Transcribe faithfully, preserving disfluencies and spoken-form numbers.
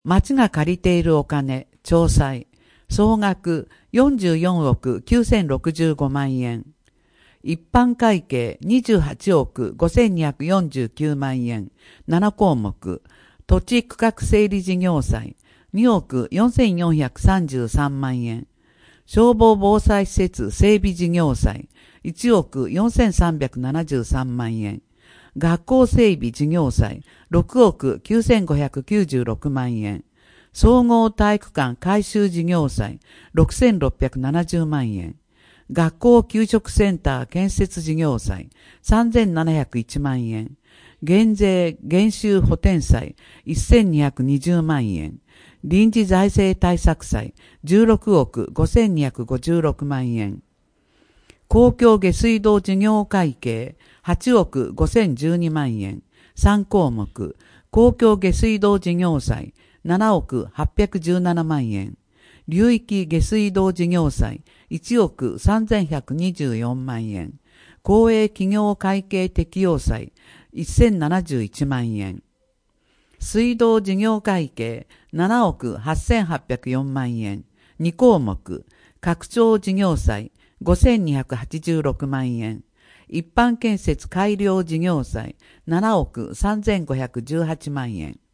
町が借りているお金、町債、総額よんじゅうよんおくきゅうせんろくじゅうごまんえん。一般会計にじゅうはちおくごせんにひゃくよんじゅうきゅうまんえん。ななこうもく。土地区画整理事業債におくよんせんよんひゃくさんじゅうさんまんえん。消防防災施設整備事業債いちおくよんせんさんびゃくななじゅうさんまんえん。学校整備事業債ろくおくきゅうせんごひゃくきゅうじゅうろくまんえん。総合体育館改修事業債ろくせんろっぴゃくななじゅうまんえん。学校給食センター建設事業債さんぜんななひゃくいちまんえん。減税減収補填債せんにひゃくにじゅうまんえん。臨時財政対策債じゅうろくおくごせんにひゃくごじゅうろくまんえん。公共下水道事業会計はちおくごせんじゅうにまんえん。さんこうもく。公共下水道事業債ななおくはっぴゃくじゅうななまんえん。流域下水道事業債いちおくさんぜんひゃくにじゅうよんまんえん。公営企業会計適用債せんななじゅういちまんえん。水道事業会計ななおくはっせんはっぴゃくよんまんえん。にこうもく。拡張事業債ごせんにひゃくはちじゅうろくまんえん。一般建設改良事業債ななおくさんぜんごひゃくじゅうはちまんえん。